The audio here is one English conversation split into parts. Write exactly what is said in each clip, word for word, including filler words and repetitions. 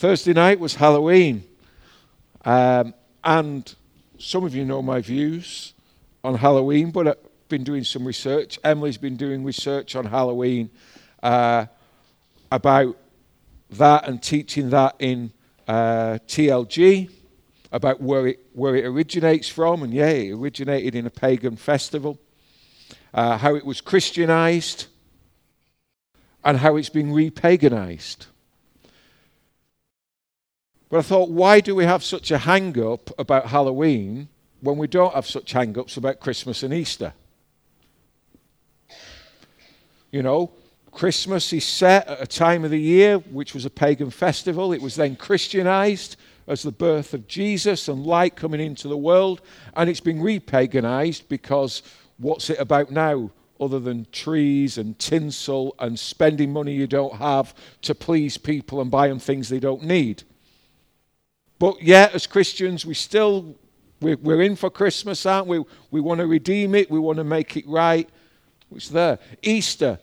Thursday night was Halloween. Um, and some of you know my views on Halloween, but I've been doing some research. Emily's been doing research on Halloween uh, about that and teaching that in uh, T L G, about where it where it originates from. And yeah, it originated in a pagan festival, uh, how it was Christianized, and how it's been repaganized. But I thought, why do we have such a hang-up about Halloween when we don't have such hang-ups about Christmas and Easter? You know, Christmas is set at a time of the year which was a pagan festival. It was then Christianized as the birth of Jesus and light coming into the world. And it's been repaganized because what's it about now other than trees and tinsel and spending money you don't have to please people and buy them things they don't need? But yet, as Christians, we still, we're, we're in for Christmas, aren't we? We want to redeem it. We want to make it right. It's there. Easter,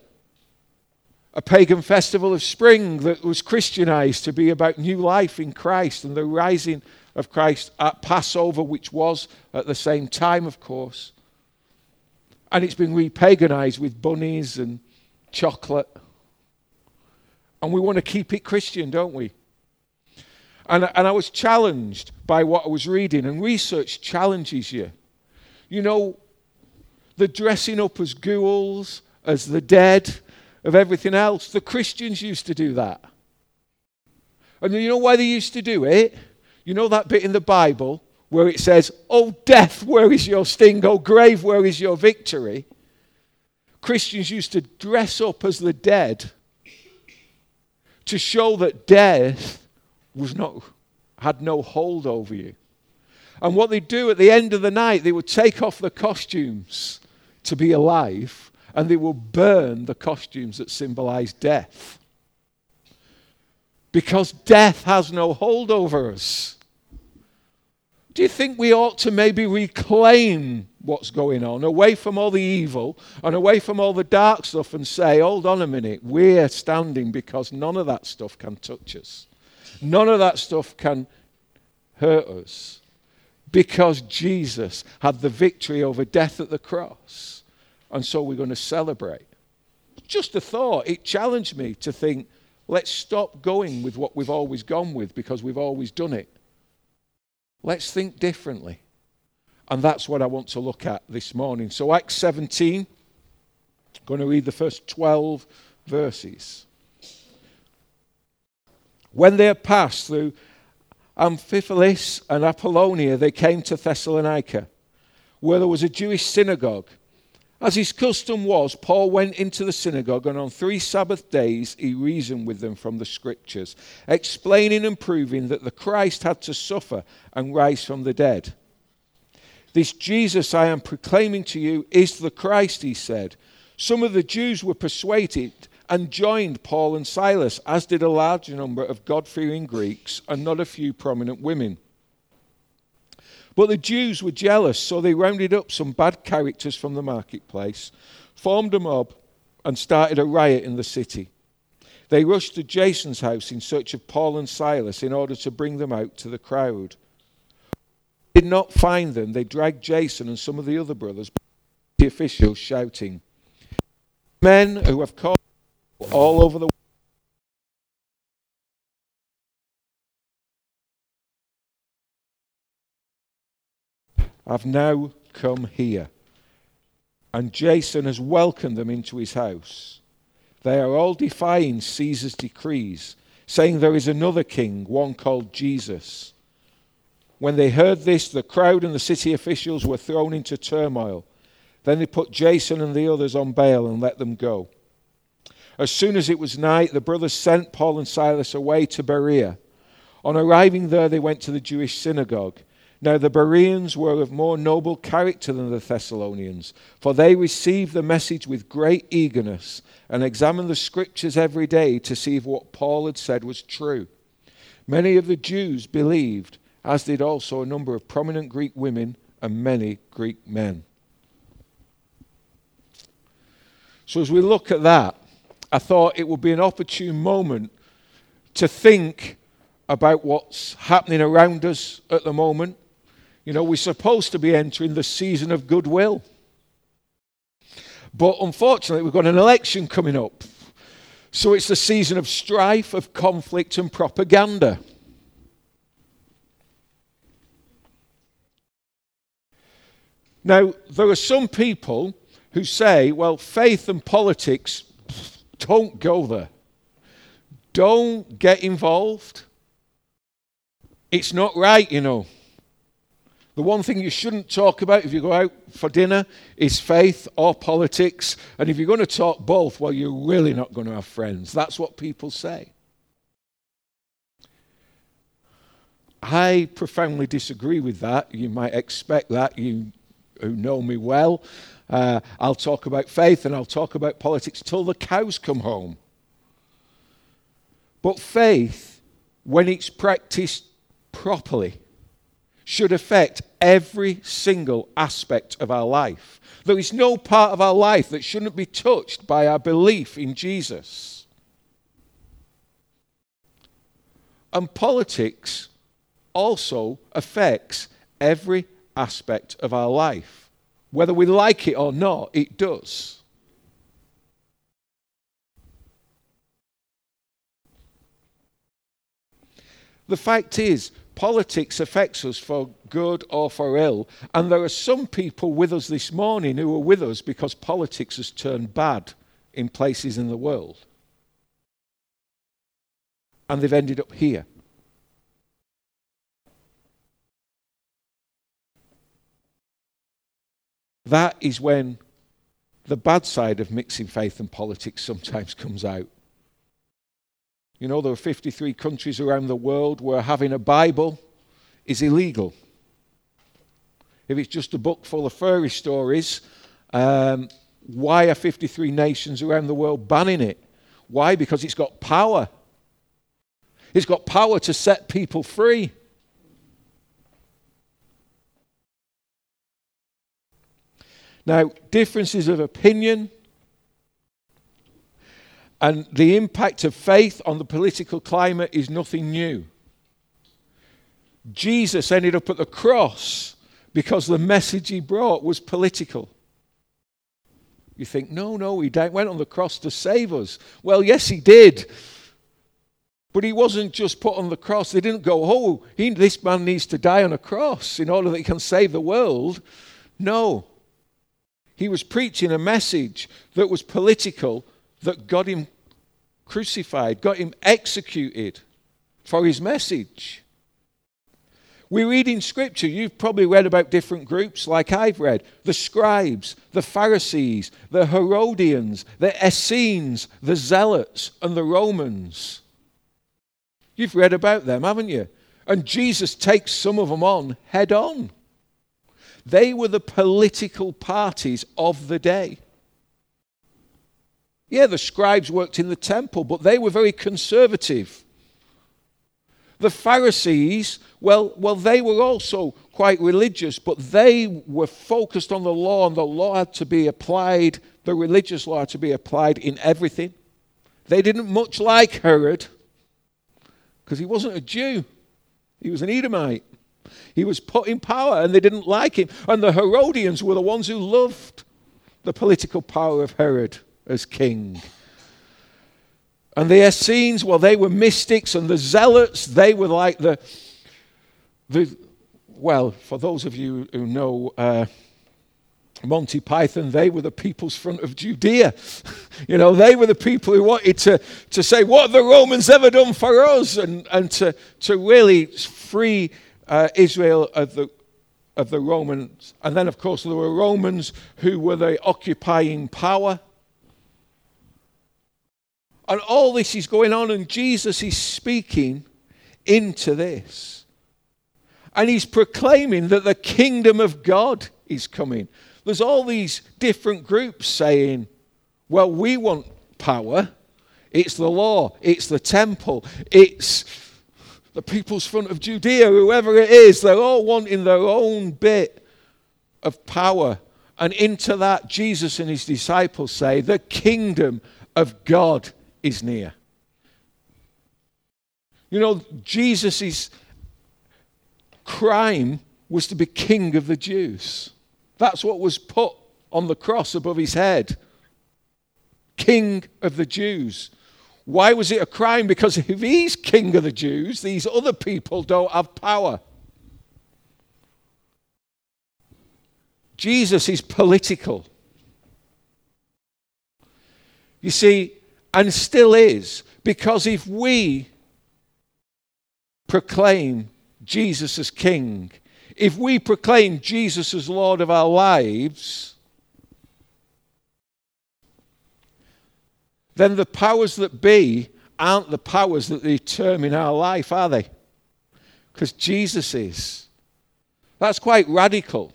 a pagan festival of spring that was Christianized to be about new life in Christ and the rising of Christ at Passover, which was at the same time, of course. And it's been repaganized with bunnies and chocolate. And we want to keep it Christian, don't we? And, and I was challenged by what I was reading, and research challenges you. You know, the dressing up as ghouls, as the dead, of everything else. The Christians used to do that. And you know why they used to do it? You know that bit in the Bible where it says, "Oh, death, where is your sting? Oh, grave, where is your victory?" Christians used to dress up as the dead to show that death was not, had no hold over you. And what they'd do at the end of the night, they would take off the costumes to be alive, and they would burn the costumes that symbolize death. Because death has no hold over us. Do you think we ought to maybe reclaim what's going on, away from all the evil and away from all the dark stuff, and say, hold on a minute, we're standing because none of that stuff can touch us. None of that stuff can hurt us because Jesus had the victory over death at the cross. And so we're going to celebrate. Just a thought. It challenged me to think, let's stop going with what we've always gone with because we've always done it. Let's think differently. And that's what I want to look at this morning. So Acts seventeen, I'm going to read the first twelve verses. When they had passed through Amphipolis and Apollonia, they came to Thessalonica, where there was a Jewish synagogue. As his custom was, Paul went into the synagogue, and on three Sabbath days he reasoned with them from the Scriptures, explaining and proving that the Christ had to suffer and rise from the dead. This Jesus I am proclaiming to you is the Christ, he said. Some of the Jews were persuaded and joined Paul and Silas, as did a large number of God-fearing Greeks and not a few prominent women. But the Jews were jealous, so they rounded up some bad characters from the marketplace, formed a mob, and started a riot in the city. They rushed to Jason's house in search of Paul and Silas in order to bring them out to the crowd. When they did not find them, they dragged Jason and some of the other brothers, the officials, shouting, "Men who have called all over the world have now come here, and Jason has welcomed them into his house. They are all defying Caesar's decrees, saying there is another king, one called Jesus." When they heard this, the crowd and the city officials were thrown into turmoil. Then they put Jason and the others on bail and let them go. As soon as it was night, the brothers sent Paul and Silas away to Berea. On arriving there, they went to the Jewish synagogue. Now the Bereans were of more noble character than the Thessalonians, for they received the message with great eagerness and examined the Scriptures every day to see if what Paul had said was true. Many of the Jews believed, as did also a number of prominent Greek women and many Greek men. So as we look at that, I thought it would be an opportune moment to think about what's happening around us at the moment. You know, we're supposed to be entering the season of goodwill. But unfortunately, we've got an election coming up. So it's the season of strife, of conflict and propaganda. Now, there are some people who say, well, faith and politics, don't go there. Don't get involved. It's not right, you know. The one thing you shouldn't talk about if you go out for dinner is faith or politics. And if you're going to talk both, well, you're really not going to have friends. That's what people say. I profoundly disagree with that. You might expect that, you who know me well. Uh, I'll talk about faith and I'll talk about politics till the cows come home. But faith, when it's practiced properly, should affect every single aspect of our life. There is no part of our life that shouldn't be touched by our belief in Jesus. And politics also affects every aspect of our life. Whether we like it or not, it does. The fact is, politics affects us for good or for ill, and there are some people with us this morning who are with us because politics has turned bad in places in the world. And they've ended up here. That is when the bad side of mixing faith and politics sometimes comes out. You know, there are fifty-three countries around the world where having a Bible is illegal. If it's just a book full of fairy stories, um, why are fifty-three nations around the world banning it? Why? Because it's got power. It's got power to set people free. Now, differences of opinion and the impact of faith on the political climate is nothing new. Jesus ended up at the cross because the message he brought was political. You think, no, no, he went on the cross to save us. Well, yes, he did. But he wasn't just put on the cross. They didn't go, oh, he, this man needs to die on a cross in order that he can save the world. No. He was preaching a message that was political, that got him crucified, got him executed for his message. We read in Scripture, you've probably read about different groups like I've read, the scribes, the Pharisees, the Herodians, the Essenes, the Zealots, and the Romans. You've read about them, haven't you? And Jesus takes some of them on head on. They were the political parties of the day. Yeah, the scribes worked in the temple, but they were very conservative. The Pharisees, well, well, they were also quite religious, but they were focused on the law, and the law had to be applied, the religious law had to be applied in everything. They didn't much like Herod, because he wasn't a Jew. He was an Edomite. He was put in power, and they didn't like him. And the Herodians were the ones who loved the political power of Herod as king. And the Essenes, well, they were mystics, and the Zealots, they were like the, the well, for those of you who know uh, Monty Python, they were the People's Front of Judea. You know, they were the people who wanted to, to say, what have the Romans ever done for us? And, and to, to really free uh, Israel of the of the Romans. And then, of course, there were Romans who were the occupying power. And all this is going on, and Jesus is speaking into this. And he's proclaiming that the kingdom of God is coming. There's all these different groups saying, well, we want power. It's the law. It's the temple. It's the People's Front of Judea, whoever it is. They're all wanting their own bit of power. And into that, Jesus and his disciples say, the kingdom of God is near. You know, Jesus' crime was to be king of the Jews. That's what was put on the cross above his head. King of the Jews. Why was it a crime? Because if he's king of the Jews, these other people don't have power. Jesus is political. You see, and still is, because if we proclaim Jesus as King, if we proclaim Jesus as Lord of our lives, then the powers that be aren't the powers that determine our life, are they? Because Jesus is. That's quite radical.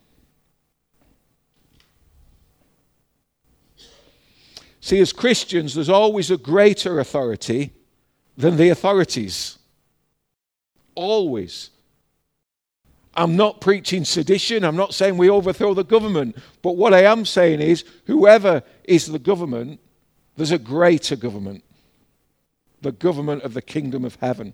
See, as Christians, there's always a greater authority than the authorities. Always. I'm not preaching sedition. I'm not saying we overthrow the government. But what I am saying is, whoever is the government, there's a greater government. The government of the kingdom of heaven.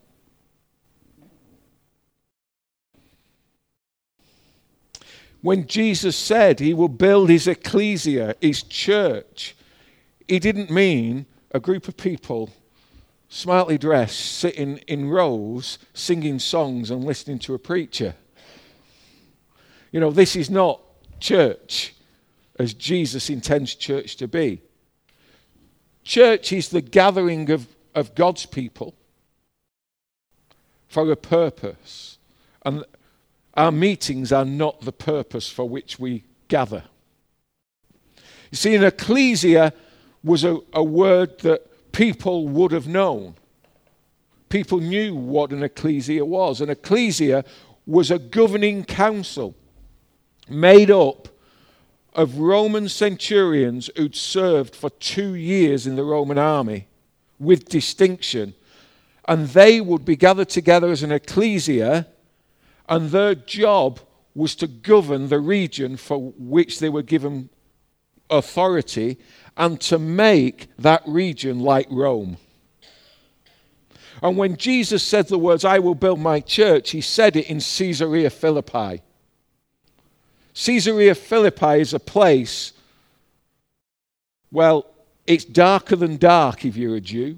When Jesus said he will build his ecclesia, his church, he didn't mean a group of people smartly dressed, sitting in rows, singing songs and listening to a preacher. You know, this is not church as Jesus intends church to be. Church is the gathering of, of God's people for a purpose. And our meetings are not the purpose for which we gather. You see, an ecclesia was a, a word that people would have known. People knew what an ecclesia was. An ecclesia was a governing council made up of Roman centurions who'd served for two years in the Roman army with distinction. And they would be gathered together as an ecclesia, and their job was to govern the region for which they were given authority and to make that region like Rome. And when Jesus said the words, I will build my church, he said it in Caesarea Philippi. Caesarea Philippi is a place, well, it's darker than dark if you're a Jew.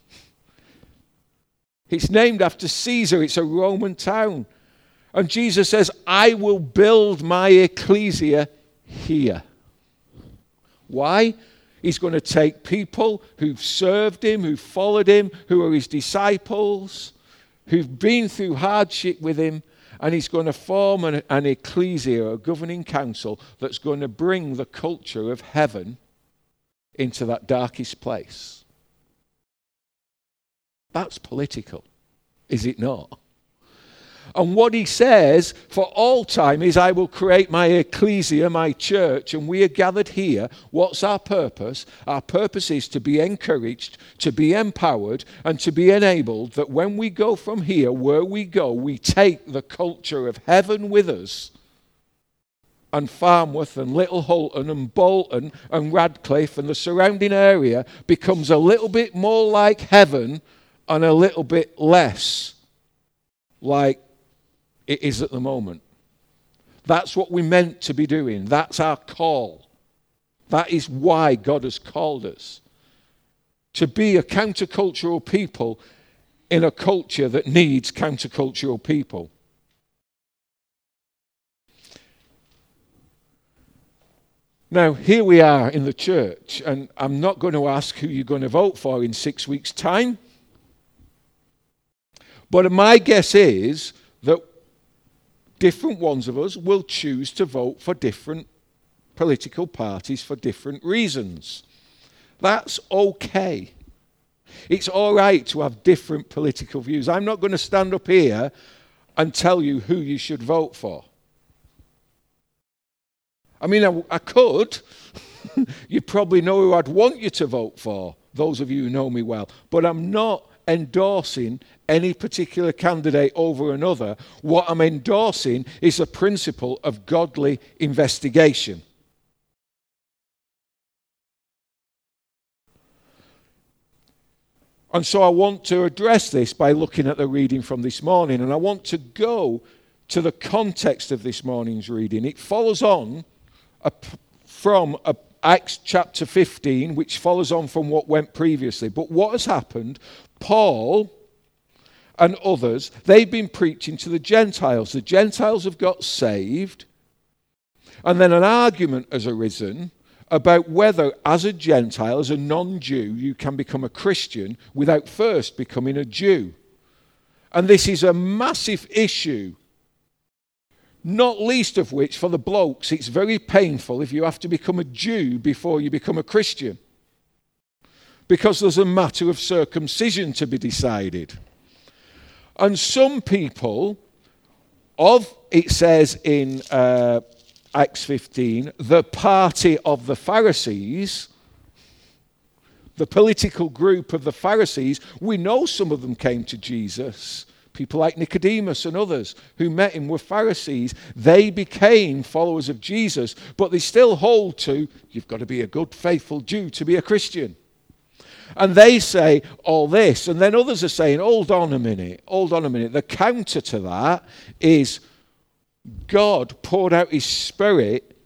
It's named after Caesar. It's a Roman town. And Jesus says, I will build my ecclesia here. Why? He's going to take people who've served him, who've followed him, who are his disciples, who've been through hardship with him, and he's going to form an, an ecclesia, a governing council, that's going to bring the culture of heaven into that darkest place. That's political, is it not? And what he says for all time is, I will create my ecclesia, my church, and we are gathered here. What's our purpose? Our purpose is to be encouraged, to be empowered, and to be enabled that when we go from here, where we go, we take the culture of heaven with us. And Farnworth and Little Hulton and Bolton and Radcliffe and the surrounding area becomes a little bit more like heaven and a little bit less like it is at the moment. That's what we're meant to be doing. That's our call. That is why God has called us. To be a countercultural people in a culture that needs countercultural people. Now, here we are in the church, and I'm not going to ask who you're going to vote for in six weeks' time. But my guess is that different ones of us will choose to vote for different political parties for different reasons. That's okay. It's all right to have different political views. I'm not going to stand up here and tell you who you should vote for. I mean, I, I could. You probably know who I'd want you to vote for, those of you who know me well. But I'm not endorsing any particular candidate over another. What I'm endorsing is a principle of godly investigation. And so I want to address this by looking at the reading from this morning. And I want to go to the context of this morning's reading. It follows on a, from a, Acts chapter fifteen, which follows on from what went previously. But what has happened, Paul and others, they've been preaching to the Gentiles. The Gentiles have got saved. And then an argument has arisen about whether, as a Gentile, as a non-Jew, you can become a Christian without first becoming a Jew. And this is a massive issue, not least of which, for the blokes, it's very painful if you have to become a Jew before you become a Christian, because there's a matter of circumcision to be decided. And some people, of, it says in uh, Acts fifteen, the party of the Pharisees, the political group of the Pharisees, we know some of them came to Jesus. People like Nicodemus and others who met him were Pharisees. They became followers of Jesus, but they still hold to, you've got to be a good, faithful Jew to be a Christian. And they say all this, and then others are saying, hold on a minute, hold on a minute. The counter to that is God poured out his Spirit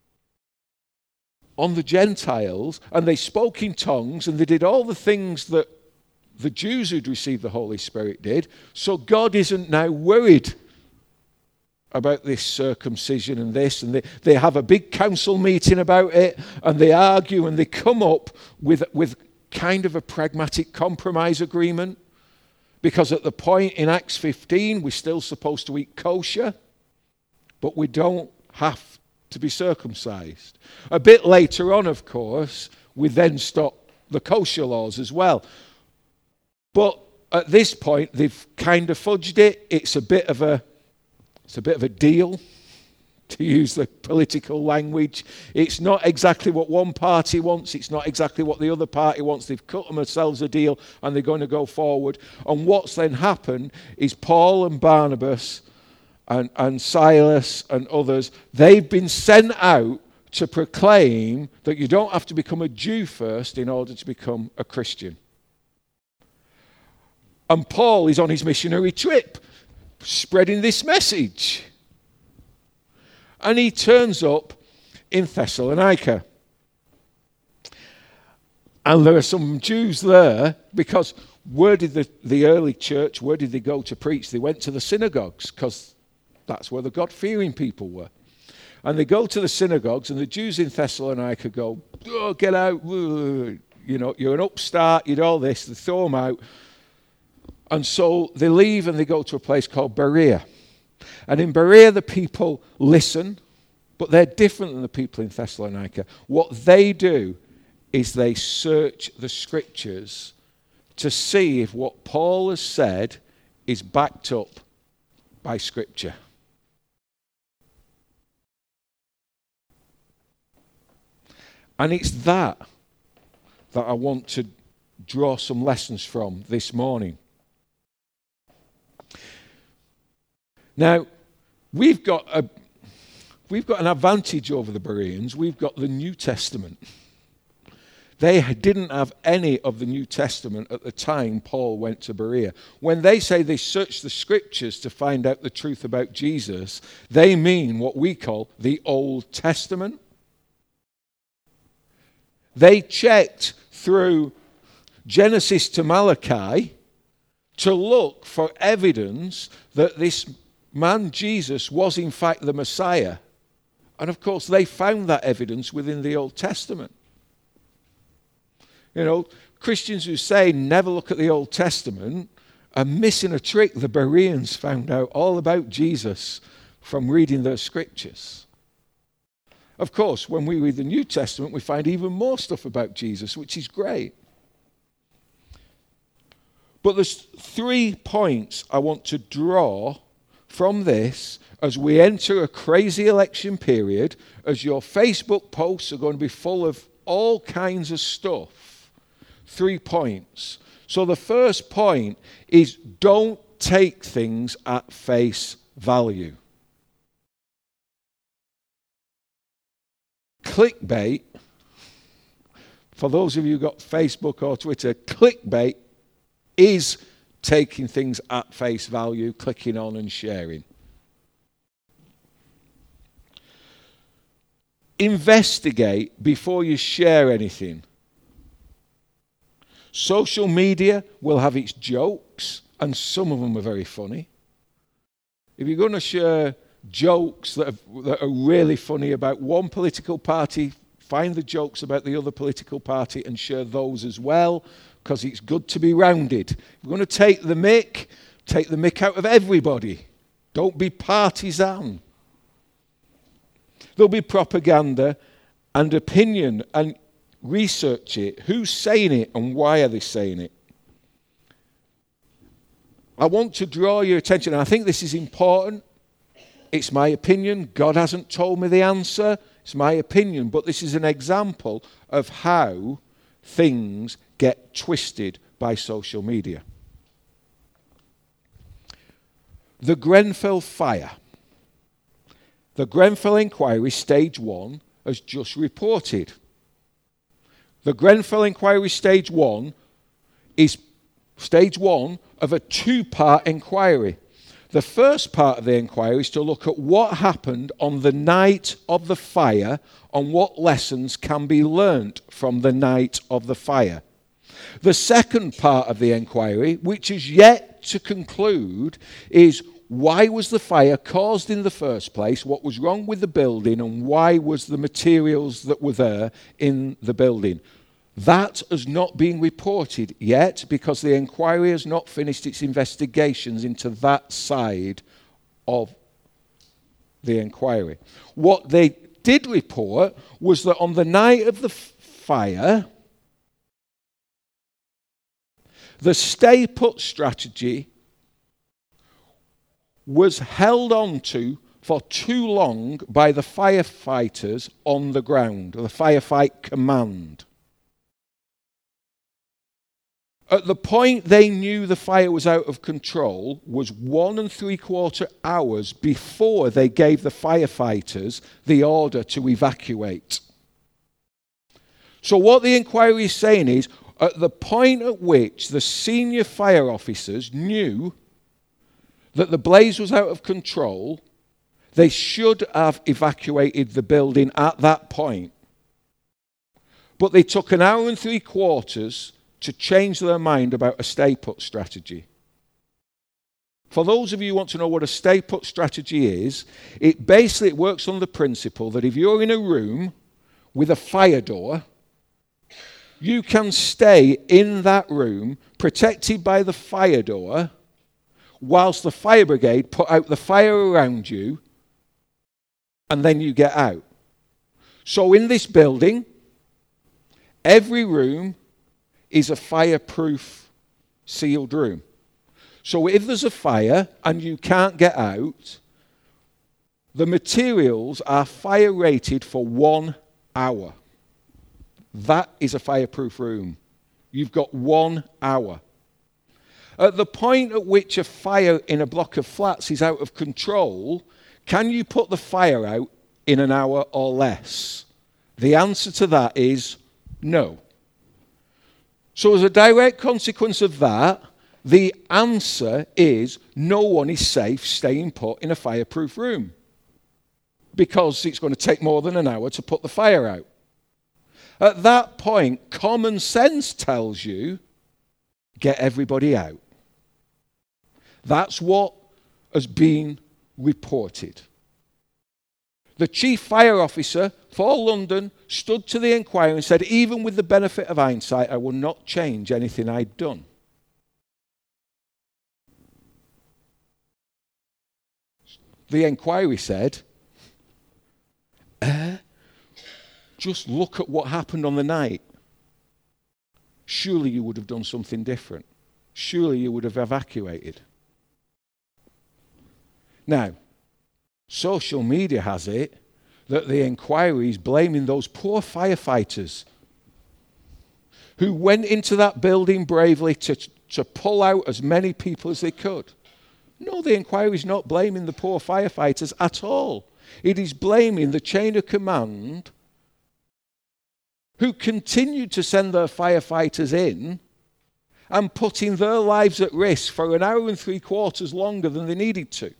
on the Gentiles, and they spoke in tongues, and they did all the things that the Jews who'd received the Holy Spirit did. So God isn't now worried about this circumcision and this, and they, they have a big council meeting about it, and they argue, and they come up with, with kind of a pragmatic compromise agreement, because at the point in Acts fifteen, we're still supposed to eat kosher, but we don't have to be circumcised. A bit later on, of course, we then stop the kosher laws as well. But at this point, they've kind of fudged it. It's a bit of a, it's a bit of a deal, to use the political language. It's not exactly what one party wants. It's not exactly what the other party wants. They've cut themselves a deal, and they're going to go forward. And what's then happened is Paul and Barnabas and, and Silas and others, they've been sent out to proclaim that you don't have to become a Jew first in order to become a Christian. And Paul is on his missionary trip, spreading this message. And he turns up in Thessalonica. And there are some Jews there, because where did the, the early church, where did they go to preach? They went to the synagogues, because that's where the God-fearing people were. And they go to the synagogues, and the Jews in Thessalonica go, oh, get out, you know, you're an upstart, you do all this. They throw them out. And so they leave and they go to a place called Berea. And in Berea, the people listen, but they're different than the people in Thessalonica. What they do is they search the scriptures to see if what Paul has said is backed up by scripture. And it's that that I want to draw some lessons from this morning. Now, we've got a we've got an advantage over the Bereans. We've got the New Testament. They didn't have any of the New Testament at the time Paul went to Berea. When they say they searched the scriptures to find out the truth about Jesus, they mean what we call the Old Testament. They checked through Genesis to Malachi to look for evidence that this man Jesus was in fact the Messiah. And of course they found that evidence within the Old Testament. You know, Christians who say never look at the Old Testament are missing a trick. The Bereans found out all about Jesus from reading their scriptures. Of course, when we read the New Testament, we find even more stuff about Jesus, which is great. But there's three points I want to draw from this as we enter a crazy election period, as your Facebook posts are going to be full of all kinds of stuff. Three points. So the first point is, don't take things at face value. Clickbait, for those of you who got Facebook or Twitter, clickbait is taking things at face value, clicking on and sharing. Investigate before you share anything. Social media will have its jokes, and some of them are very funny. If you're going to share jokes that are, that are really funny about one political party, find the jokes about the other political party and share those as well, because it's good to be rounded. If you're going to take the mick, take the mick out of everybody. Don't be partisan. There'll be propaganda and opinion, and research it. Who's saying it and why are they saying it? I want to draw your attention, and I think this is important. It's my opinion. God hasn't told me the answer. It's my opinion, but this is an example of how things get twisted by social media. The Grenfell fire. The Grenfell inquiry, stage one, has just reported. The Grenfell inquiry, stage one, is stage one of a two-part inquiry. The first part of the inquiry is to look at what happened on the night of the fire and what lessons can be learnt from the night of the fire. The second part of the inquiry, which is yet to conclude, is why was the fire caused in the first place, what was wrong with the building, and why was the materials that were there in the building. That has not been reported yet because the inquiry has not finished its investigations into that side of the inquiry. What they did report was that on the night of the f- fire, the stay-put strategy was held on to for too long by the firefighters on the ground, or the firefight command. At the point they knew the fire was out of control was one and three quarter hours before they gave the firefighters the order to evacuate. So what the inquiry is saying is, at the point at which the senior fire officers knew that the blaze was out of control, they should have evacuated the building at that point. But they took an hour and three quarters to change their mind about a stay-put strategy. For those of you who want to know what a stay-put strategy is, it basically works on the principle that if you're in a room with a fire door, you can stay in that room protected by the fire door whilst the fire brigade put out the fire around you, and then you get out. So in this building, every room is a fireproof sealed room. So if there's a fire and you can't get out, the materials are fire rated for one hour. That is a fireproof room. You've got one hour. At the point at which a fire in a block of flats is out of control, can you put the fire out in an hour or less? The answer to that is no. So as a direct consequence of that, the answer is no one is safe staying put in a fireproof room because it's going to take more than an hour to put the fire out. At that point, common sense tells you, get everybody out. That's what has been reported. The chief fire officer for London stood to the inquiry and said, even with the benefit of hindsight, I will not change anything I'd done. The inquiry said, eh, just look at what happened on the night. Surely you would have done something different. Surely you would have evacuated. Now, social media has it that the inquiry is blaming those poor firefighters who went into that building bravely to, to pull out as many people as they could. No, the inquiry is not blaming the poor firefighters at all. It is blaming the chain of command who continued to send their firefighters in and putting their lives at risk for an hour and three quarters longer than they needed to.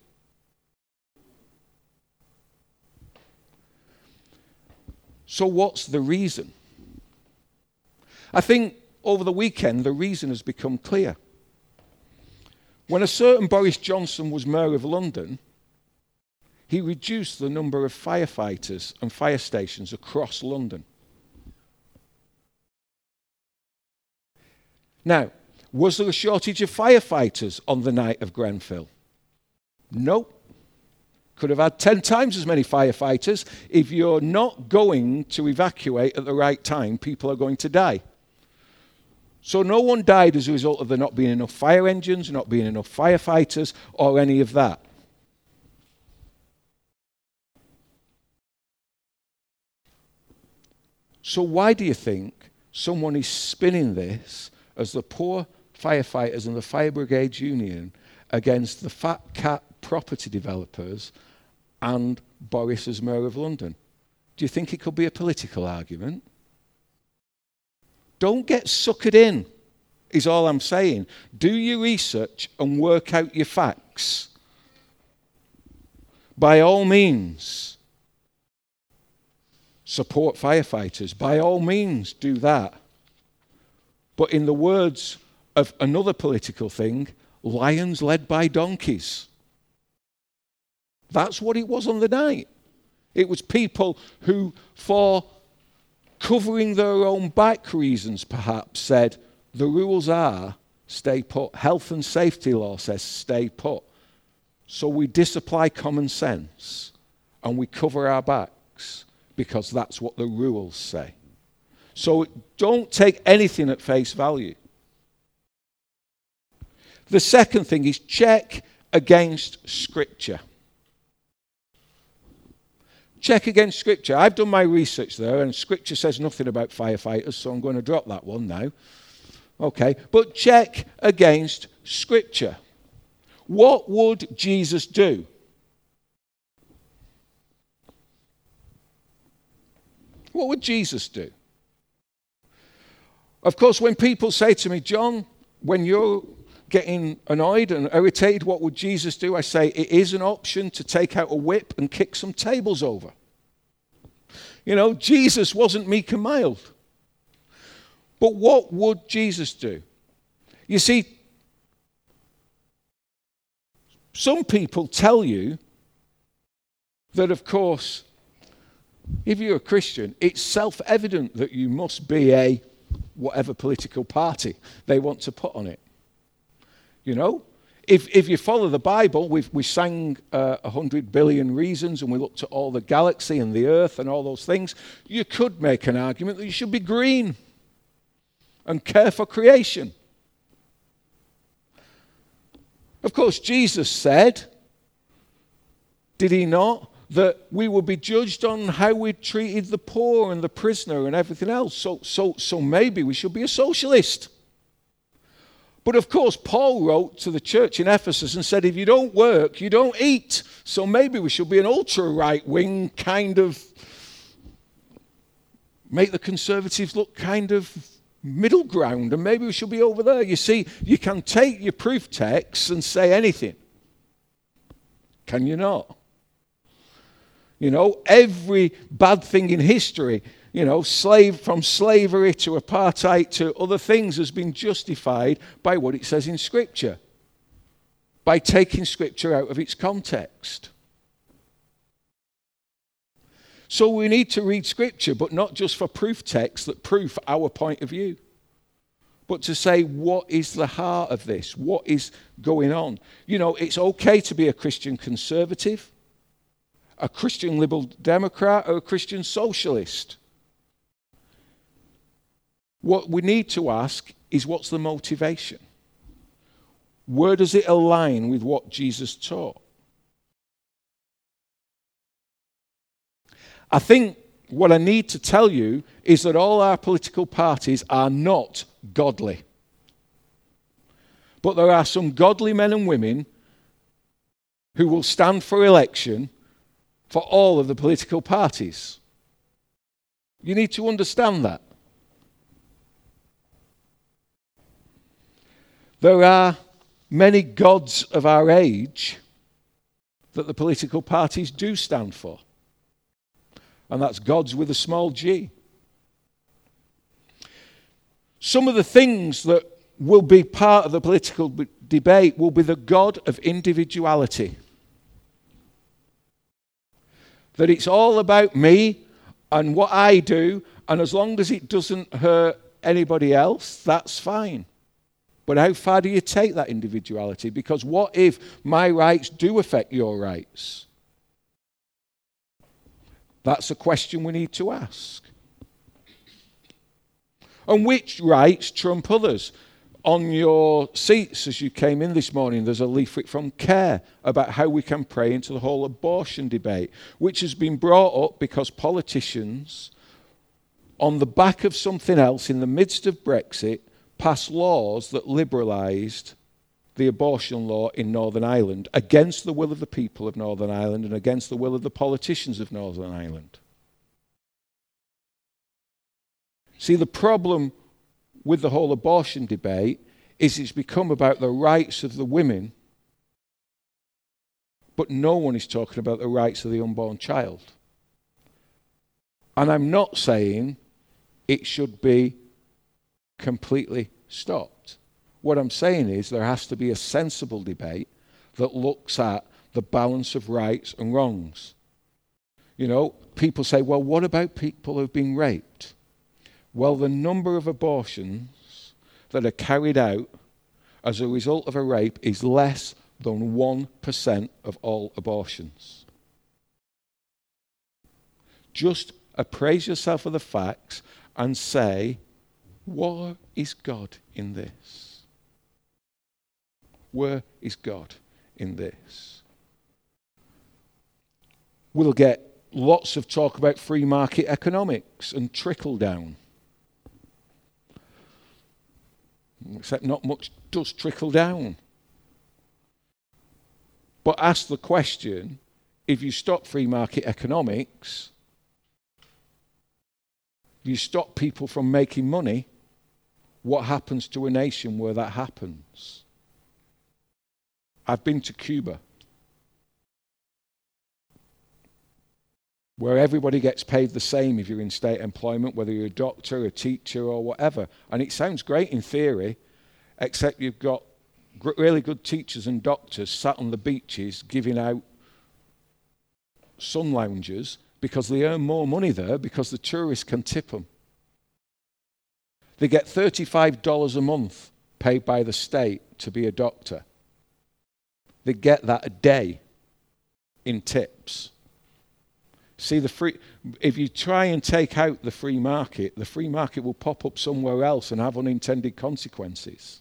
So what's the reason? I think over the weekend the reason has become clear. When a certain Boris Johnson was Mayor of London, he reduced the number of firefighters and fire stations across London. Now, was there a shortage of firefighters on the night of Grenfell? No. Could have had ten times as many firefighters. If you're not going to evacuate at the right time, people are going to die. So no one died as a result of there not being enough fire engines, not being enough firefighters, or any of that. So why do you think someone is spinning this as the poor firefighters and the Fire Brigades Union against the fat cat property developers and Boris as Mayor of London? Do you think it could be a political argument? Don't get suckered in, is all I'm saying. Do your research and work out your facts. By all means, support firefighters. By all means, do that. But in the words of another political thing, lions led by donkeys. That's what it was on the night. It was people who, for covering their own back reasons perhaps, said, the rules are stay put. Health and safety law says stay put. So we disapply common sense and we cover our backs because that's what the rules say. So don't take anything at face value. The second thing is check against Scripture. Check against Scripture. I've done my research there, and Scripture says nothing about firefighters, so I'm going to drop that one now. Okay, but check against Scripture. What would Jesus do? What would Jesus do? Of course, when people say to me, John, when you're getting annoyed and irritated, what would Jesus do? I say, it is an option to take out a whip and kick some tables over. You know, Jesus wasn't meek and mild. But what would Jesus do? You see, some people tell you that, of course, if you're a Christian, it's self-evident that you must be a whatever political party they want to put on it. You know, if if you follow the Bible, we've, we sang uh, a hundred billion reasons and we looked at all the galaxy and the earth and all those things. You could make an argument that you should be green and care for creation. Of course, Jesus said, did he not, that we would be judged on how we treated the poor and the prisoner and everything else. So, so, so maybe we should be a socialist. But of course, Paul wrote to the church in Ephesus and said, if you don't work, you don't eat. So maybe we should be an ultra-right-wing kind of, make the conservatives look kind of middle ground, and maybe we should be over there. You see, you can take your proof texts and say anything. Can you not? You know, every bad thing in history, you know, slave from slavery to apartheid to other things has been justified by what it says in Scripture, by taking Scripture out of its context. So we need to read Scripture, but not just for proof texts that prove our point of view, but to say, what is the heart of this? What is going on? You know, it's okay to be a Christian conservative, a Christian liberal Democrat, or a Christian socialist. What we need to ask is, what's the motivation? Where does it align with what Jesus taught? I think what I need to tell you is that all our political parties are not godly. But there are some godly men and women who will stand for election for all of the political parties. You need to understand that. There are many gods of our age that the political parties do stand for. And that's gods with a small g. Some of the things that will be part of the political b- debate will be the God of individuality. That it's all about me and what I do, and as long as it doesn't hurt anybody else, that's fine. But how far do you take that individuality? Because what if my rights do affect your rights? That's a question we need to ask. And which rights trump others? On your seats as you came in this morning, there's a leaflet from CARE about how we can pray into the whole abortion debate, which has been brought up because politicians, on the back of something else in the midst of Brexit, passed laws that liberalised the abortion law in Northern Ireland against the will of the people of Northern Ireland and against the will of the politicians of Northern Ireland. See, the problem with the whole abortion debate is it's become about the rights of the women, but no one is talking about the rights of the unborn child. And I'm not saying it should be completely stopped. What I'm saying is there has to be a sensible debate that looks at the balance of rights and wrongs. You know, people say, well, what about people who've been raped? Well, the number of abortions that are carried out as a result of a rape is less than one percent of all abortions. Just appraise yourself of the facts and say, where is God in this? Where is God in this? We'll get lots of talk about free market economics and trickle down. Except not much does trickle down. But ask the question, if you stop free market economics, you stop people from making money, what happens to a nation where that happens? I've been to Cuba, where everybody gets paid the same if you're in state employment, whether you're a doctor, a teacher, or whatever. And it sounds great in theory, except you've got gr- really good teachers and doctors sat on the beaches giving out sun loungers because they earn more money there because the tourists can tip them. They get thirty-five dollars a month paid by the state to be a doctor. They get that a day in tips. See, the free, if you try and take out the free market, the free market will pop up somewhere else and have unintended consequences.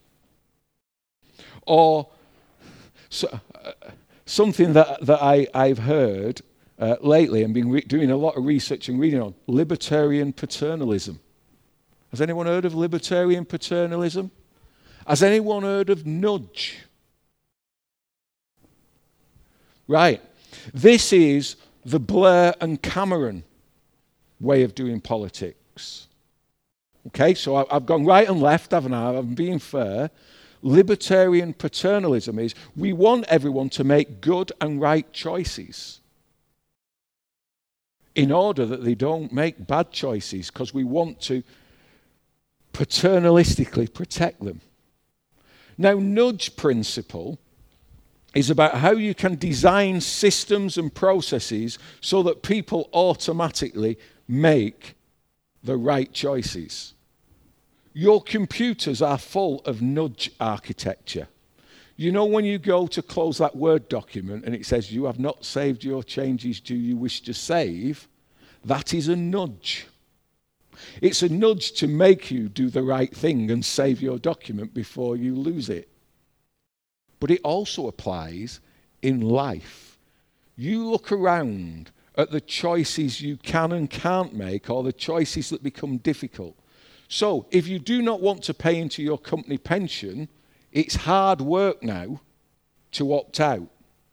Or so, uh, something that, that I, I've heard uh, lately and been re- doing a lot of research and reading on, libertarian paternalism. Has anyone heard of libertarian paternalism? Has anyone heard of nudge? Right. This is the Blair and Cameron way of doing politics. Okay, so I, I've gone right and left, haven't I? I'm being fair. Libertarian paternalism is we want everyone to make good and right choices in order that they don't make bad choices because we want to paternalistically protect them. Now, nudge principle is about how you can design systems and processes so that people automatically make the right choices. Your computers are full of nudge architecture. You know when you go to close that Word document and it says you have not saved your changes do you wish to save, that is a nudge. It's a nudge to make you do the right thing and save your document before you lose it. But it also applies in life. You look around at the choices you can and can't make or the choices that become difficult. So if you do not want to pay into your company pension, it's hard work now to opt out.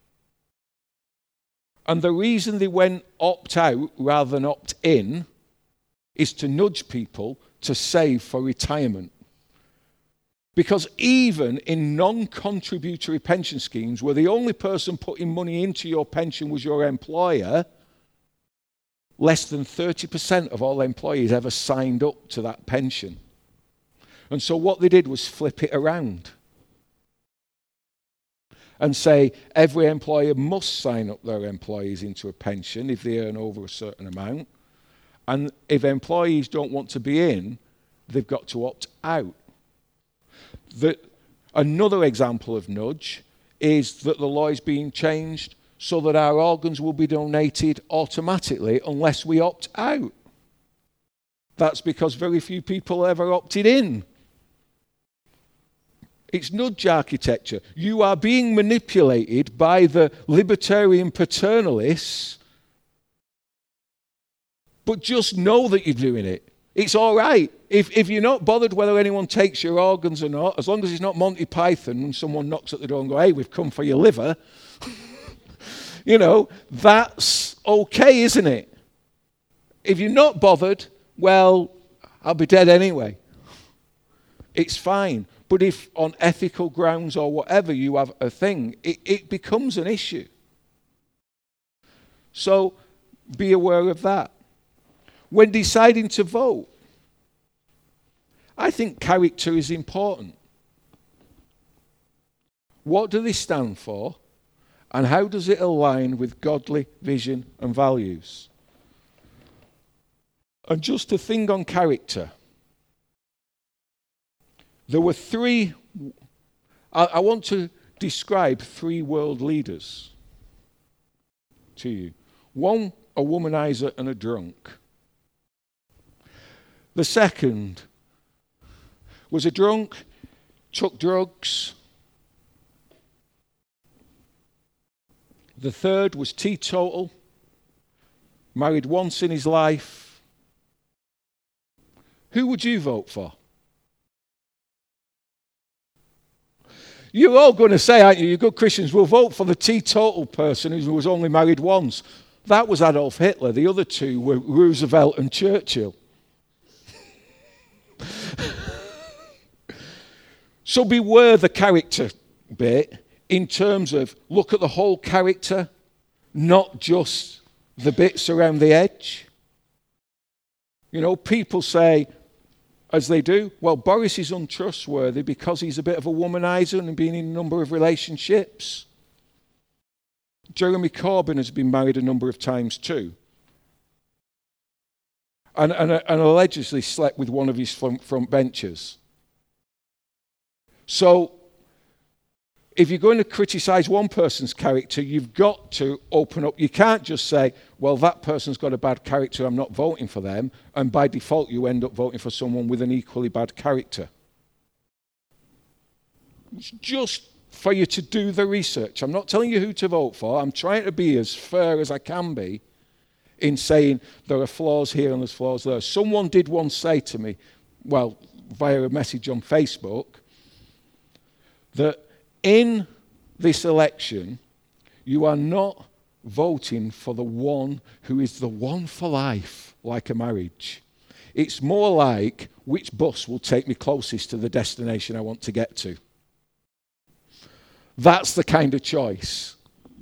And the reason they went opt out rather than opt in is to nudge people to save for retirement. Because even in non-contributory pension schemes, where the only person putting money into your pension was your employer, less than thirty percent of all employees ever signed up to that pension. And so what they did was flip it around and say every employer must sign up their employees into a pension if they earn over a certain amount. And if employees don't want to be in, they've got to opt out. The, another example of nudge is that the law is being changed so that our organs will be donated automatically unless we opt out. That's because very few people ever opted in. It's nudge architecture. You are being manipulated by the libertarian paternalists, but just know that you're doing it. It's all right. If, if you're not bothered whether anyone takes your organs or not, as long as it's not Monty Python and someone knocks at the door and goes, hey, we've come for your liver, you know, that's okay, isn't it? If you're not bothered, well, I'll be dead anyway. It's fine. But if on ethical grounds or whatever you have a thing, it, it becomes an issue. So be aware of that. When deciding to vote, I think character is important. What do they stand for? And how does it align with godly vision and values? And just a thing on character. There were three, I, I want to describe three world leaders to you. One, a womanizer and a drunk. The second was a drunk, took drugs. The third was teetotal, married once in his life. Who would you vote for? You're all going to say, aren't you, you good Christians, will vote for the teetotal person who was only married once. That was Adolf Hitler. The other two were Roosevelt and Churchill. So beware the character bit in terms of look at the whole character, not just the bits around the edge. You know, people say, as they do, well, Boris is untrustworthy because he's a bit of a womanizer and been in a number of relationships. Jeremy Corbyn has been married a number of times too. And, and, and allegedly slept with one of his front, front benchers. So, if you're going to criticize one person's character, you've got to open up. You can't just say, well, that person's got a bad character, I'm not voting for them. And by default, you end up voting for someone with an equally bad character. It's just for you to do the research. I'm not telling you who to vote for. I'm trying to be as fair as I can be in saying there are flaws here and there's flaws there. Someone did once say to me, well, via a message on Facebook, that in this election, you are not voting for the one who is the one for life, like a marriage. It's more like which bus will take me closest to the destination I want to get to. That's the kind of choice.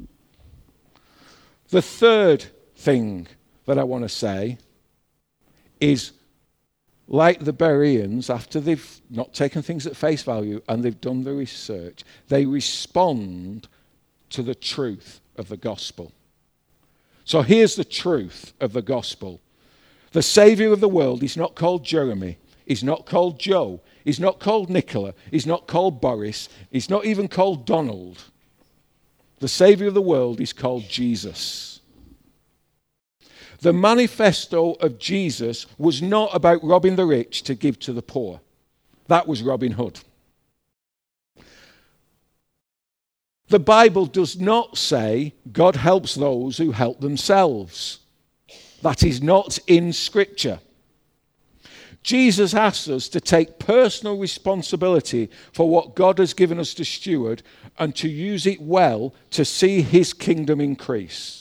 The third thing that I want to say is, like the Bereans, after they've not taken things at face value and they've done the research, they respond to the truth of the gospel. So here's the truth of the gospel. The Saviour of the world is not called Jeremy, he's not called Joe, he's not called Nicola, he's not called Boris, he's not even called Donald. The Saviour of the world is called Jesus. The manifesto of Jesus was not about robbing the rich to give to the poor. That was Robin Hood. The Bible does not say God helps those who help themselves. That is not in Scripture. Jesus asks us to take personal responsibility for what God has given us to steward and to use it well to see his kingdom increase.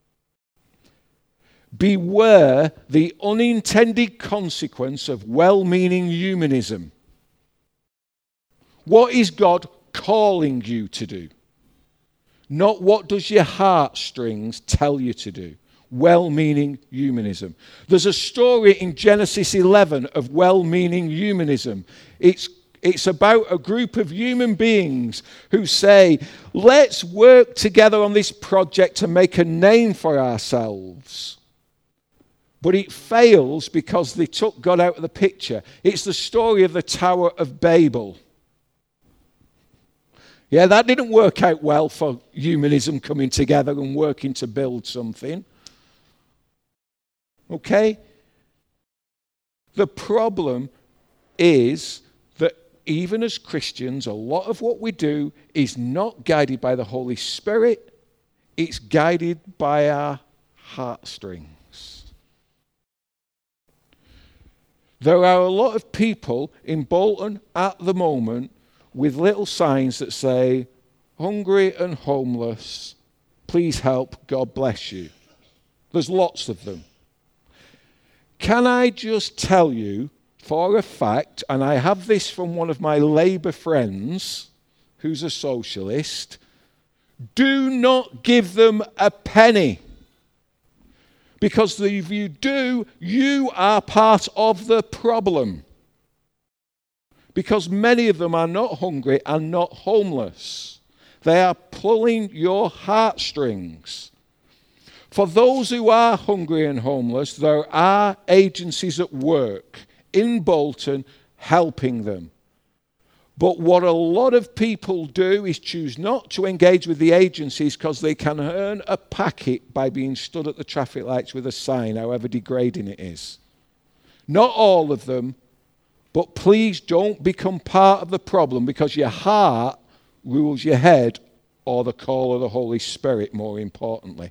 Beware the unintended consequence of well-meaning humanism. What is God calling you to do? Not what does your heartstrings tell you to do. Well-meaning humanism. There's a story in Genesis eleven of well-meaning humanism. It's It's about a group of human beings who say, let's work together on this project to make a name for ourselves. But it fails because they took God out of the picture. It's the story of the Tower of Babel. Yeah, that didn't work out well for humanism coming together and working to build something. Okay? The problem is that even as Christians, a lot of what we do is not guided by the Holy Spirit. It's guided by our heartstrings. There are a lot of people in Bolton at the moment with little signs that say, hungry and homeless, please help, God bless you. There's lots of them. Can I just tell you for a fact, and I have this from one of my Labour friends who's a socialist, do not give them a penny. Because if you do, you are part of the problem. Because many of them are not hungry and not homeless. They are pulling your heartstrings. For those who are hungry and homeless, there are agencies at work in Bolton helping them. But what a lot of people do is choose not to engage with the agencies because they can earn a packet by being stood at the traffic lights with a sign, however degrading it is. Not all of them, but please don't become part of the problem because your heart rules your head, or the call of the Holy Spirit, more importantly.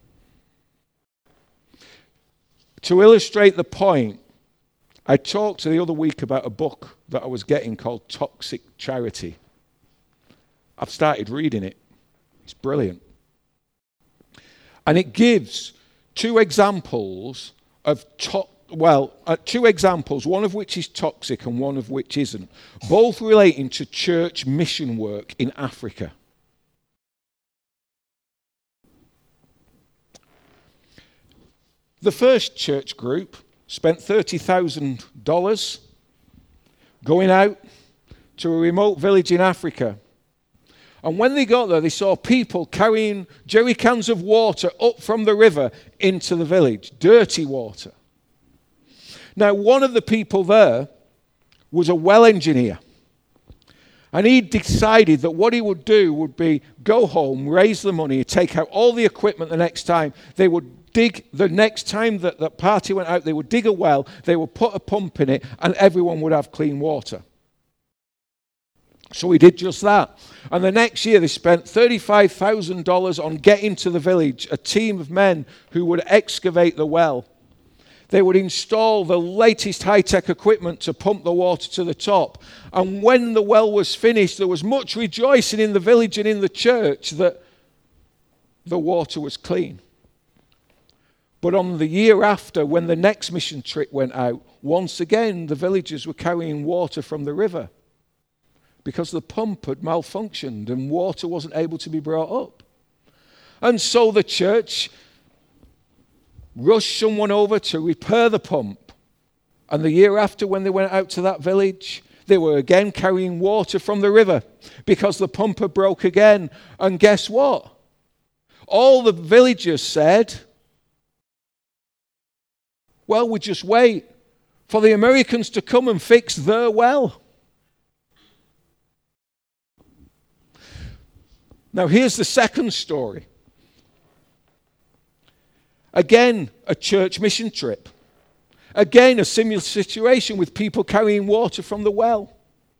To illustrate the point, I talked the other week about a book that I was getting called Toxic Charity. I've started reading it. It's brilliant. And it gives two examples of, to- well, uh, two examples, one of which is toxic and one of which isn't, both relating to church mission work in Africa. The first church group spent thirty thousand dollars going out to a remote village in Africa. And when they got there, they saw people carrying jerry cans of water up from the river into the village, dirty water. Now, one of the people there was a well engineer. And he decided that what he would do would be go home, raise the money, take out all the equipment the next time. They would dig, the next time that the party went out, they would dig a well, they would put a pump in it, and everyone would have clean water. So he did just that. And the next year they spent thirty-five thousand dollars on getting to the village a team of men who would excavate the well. They would install the latest high-tech equipment to pump the water to the top. And when the well was finished, there was much rejoicing in the village and in the church that the water was clean. But on the year after, when the next mission trip went out, once again the villagers were carrying water from the river because the pump had malfunctioned and water wasn't able to be brought up. And so the church rushed someone over to repair the pump. And the year after, when they went out to that village, they were again carrying water from the river because the pump had broke again. And guess what? All the villagers said, well, we just wait for the Americans to come and fix their well. Now, here's the second story. Again, a church mission trip. Again, a similar situation with people carrying water from the well.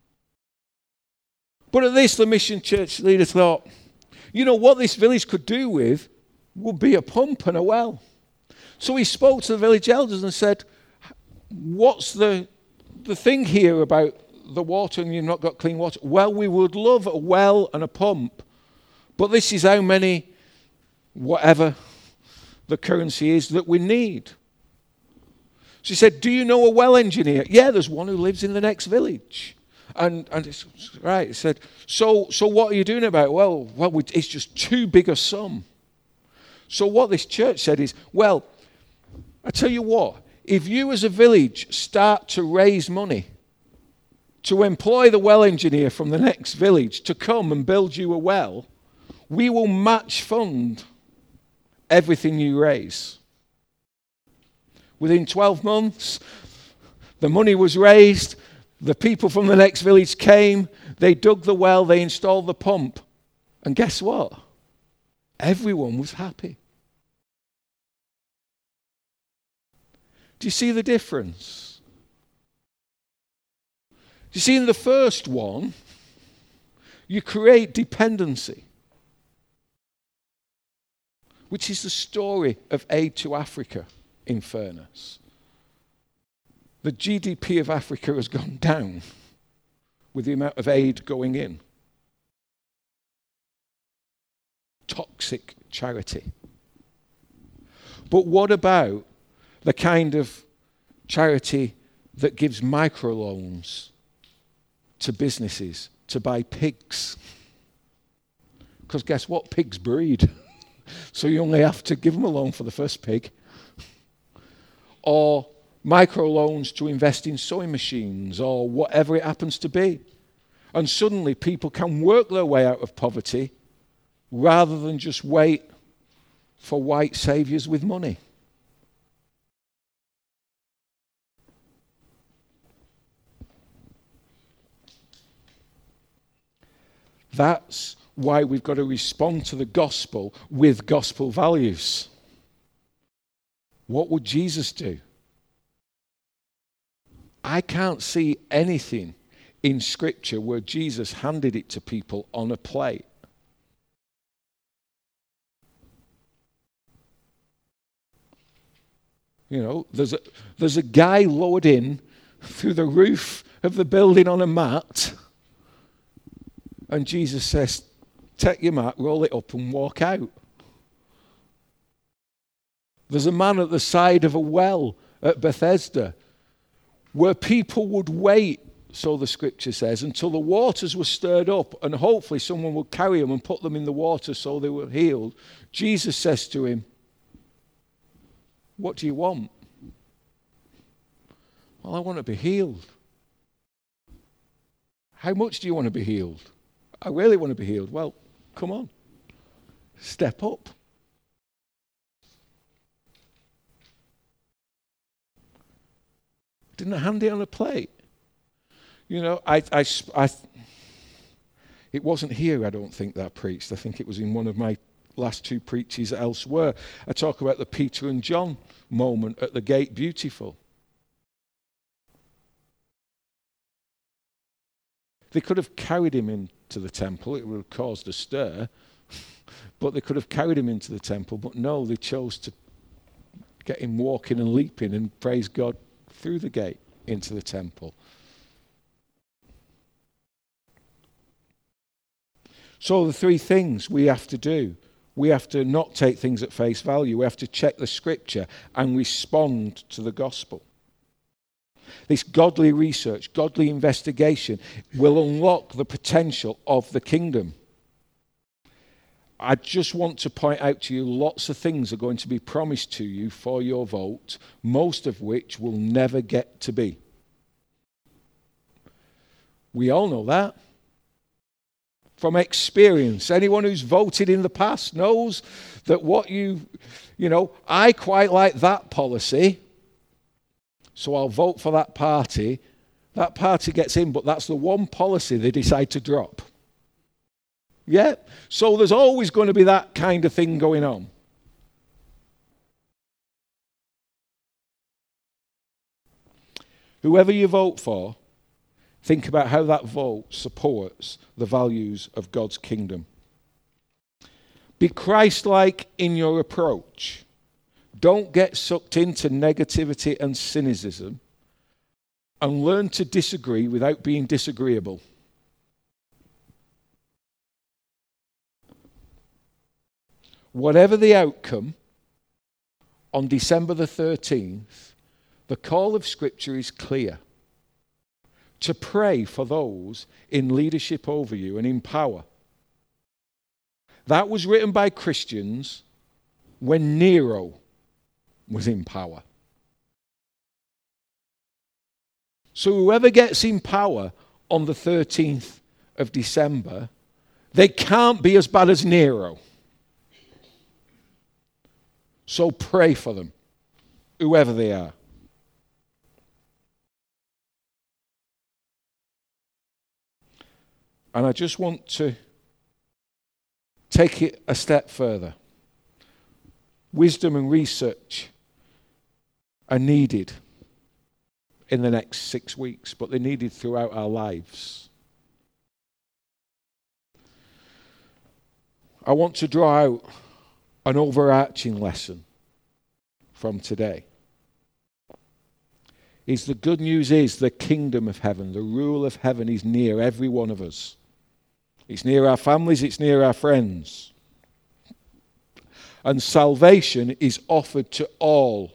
But at this, the mission church leader thought, you know, what this village could do with would be a pump and a well. So he spoke to the village elders and said, what's the, the thing here about the water and you've not got clean water? Well, we would love a well and a pump, but this is how many, whatever the currency is, that we need. She said, do you know a well engineer? Yeah, there's one who lives in the next village. And and it's right. He said, so so what are you doing about it? Well, well, we, it's just too big a sum. So what this church said is, well, I tell you what, if you as a village start to raise money to employ the well engineer from the next village to come and build you a well, we will match fund everything you raise. Within twelve months, the money was raised. The people from the next village came, they dug the well, they installed the pump. And guess what? Everyone was happy. Do you see the difference? Do you see in the first one, you create dependency, which is the story of aid to Africa, in fairness. The G D P of Africa has gone down with the amount of aid going in. Toxic charity. But what about the kind of charity that gives microloans to businesses to buy pigs? Because guess what? Pigs breed. So you only have to give them a loan for the first pig. Or microloans to invest in sewing machines or whatever it happens to be. And suddenly people can work their way out of poverty rather than just wait for white saviors with money. That's why we've got to respond to the gospel with gospel values. What would Jesus do? I can't see anything in Scripture where Jesus handed it to people on a plate. You know, there's a, there's a guy lowered in through the roof of the building on a mat, and Jesus says, take your mat, roll it up and walk out. There's a man at the side of a well at Bethesda where people would wait, so the Scripture says, until the waters were stirred up and hopefully someone would carry them and put them in the water so they were healed. Jesus says to him, what do you want? Well, I want to be healed. How much do you want to be healed? I really want to be healed. Well, come on. Step up. Didn't hand it on a plate. You know, I, I, I, it wasn't here, I don't think, that I preached. I think it was in one of my last two preaches elsewhere. I talk about the Peter and John moment at the Gate Beautiful. They could have carried him into the temple. It would have caused a stir. But they could have carried him into the temple. But no, they chose to get him walking and leaping and praise God through the gate into the temple. So the three things we have to do. We have to not take things at face value. We have to check the Scripture and respond to the gospel. This godly research, godly investigation will unlock the potential of the kingdom. I just want to point out to you lots of things are going to be promised to you for your vote, most of which will never get to be. We all know that. From experience, anyone who's voted in the past knows that what you, you know, I quite like that policy, so I'll vote for that party. That party gets in, but that's the one policy they decide to drop. Yeah? So there's always going to be that kind of thing going on. Whoever you vote for, think about how that vote supports the values of God's kingdom. Be Christ-like in your approach. Don't get sucked into negativity and cynicism, and learn to disagree without being disagreeable. Whatever the outcome, on December the thirteenth, the call of Scripture is clear. to pray for those in leadership over you and in power. That was written by Christians when Nero was in power. So whoever gets in power on the thirteenth of December, they can't be as bad as Nero. So pray for them, whoever they are. And I just want to take it a step further. Wisdom and research are needed in the next six weeks, but they're needed throughout our lives. I want to draw out an overarching lesson from today. Is the good news is the kingdom of heaven, the rule of heaven is near every one of us. It's near our families, it's near our friends. And salvation is offered to all.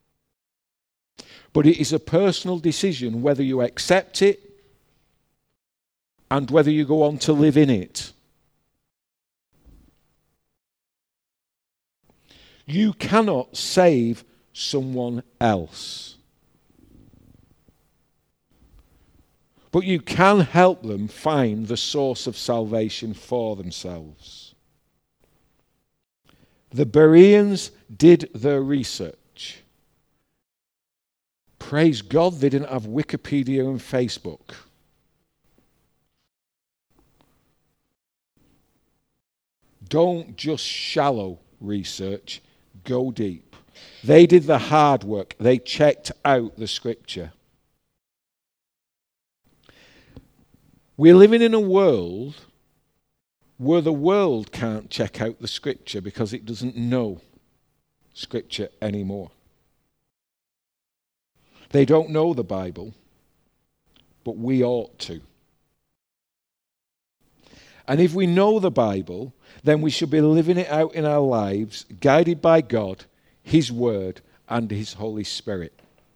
But it is a personal decision whether you accept it and whether you go on to live in it. You cannot save someone else. But you can help them find the source of salvation for themselves. The Bereans did their research. Praise God they didn't have Wikipedia and Facebook. Don't just shallow research, go deep. They did the hard work. They checked out the scripture. We're living in a world where the world can't check out the scripture because it doesn't know scripture anymore. They don't know the Bible, but we ought to. And if we know the Bible, then we should be living it out in our lives, guided by God, His Word, and His Holy Spirit.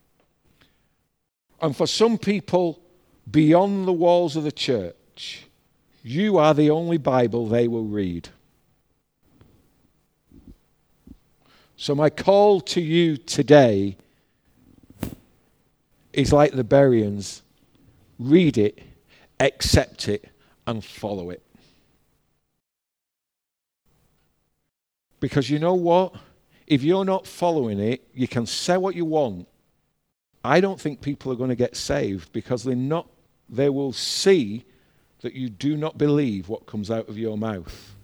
And for some people beyond the walls of the church, you are the only Bible they will read. So my call to you today is like the Bereans. Read it, accept it, and follow it. Because you know what? If you're not following it, you can say what you want. I don't think people are going to get saved because they're not, they will see that you do not believe what comes out of your mouth.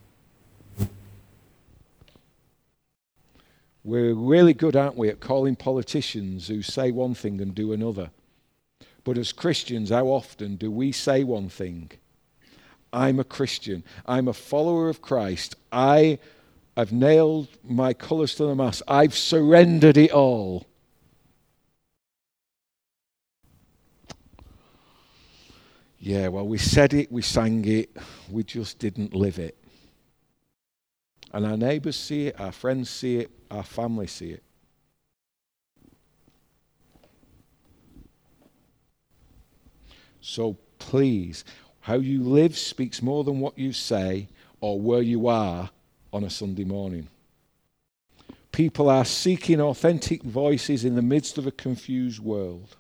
We're really good, aren't we, at calling politicians who say one thing and do another. But as Christians, how often do we say one thing? I'm a Christian. I'm a follower of Christ. I have nailed my colours to the mast. I've surrendered it all. Yeah, well, we said it, we sang it, we just didn't live it. And our neighbours see it, our friends see it, our family see it. So please, how you live speaks more than what you say or where you are on a Sunday morning. People are seeking authentic voices in the midst of a confused world.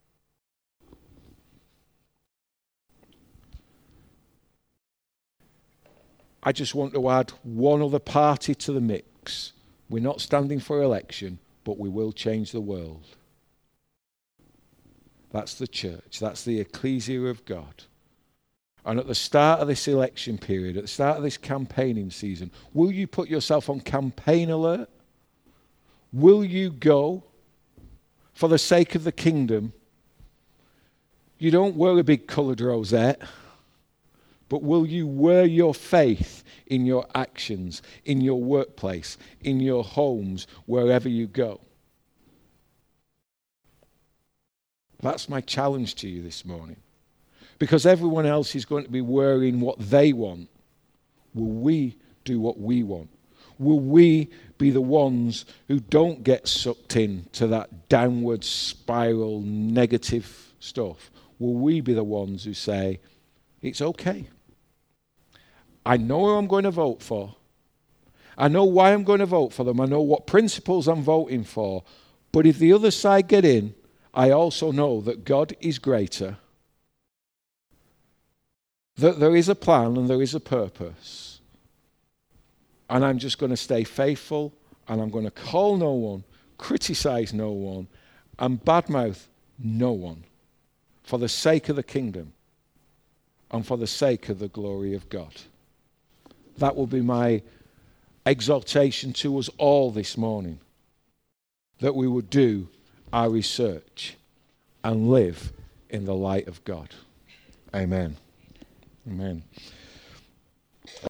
I just want to add one other party to the mix. We're not standing for election, but we will change the world. That's the church. That's the ecclesia of God. And at the start of this election period, at the start of this campaigning season, will you put yourself on campaign alert? Will you go for the sake of the kingdom? You don't wear a big coloured rosette. But will you wear your faith in your actions, in your workplace, in your homes, wherever you go? That's my challenge to you this morning. Because everyone else is going to be wearing what they want. Will we do what we want? Will we be the ones who don't get sucked in to that downward spiral negative stuff? will we be the ones who say, it's okay. I know who I'm going to vote for. I know why I'm going to vote for them. I know what principles I'm voting for. But if the other side get in, I also know that God is greater, that there is a plan and there is a purpose. And I'm just going to stay faithful, and I'm going to call no one, criticize no one, and badmouth no one for the sake of the kingdom and for the sake of the glory of God. That will be my exhortation to us all this morning, that we would do our research and live in the light of God. Amen. Amen.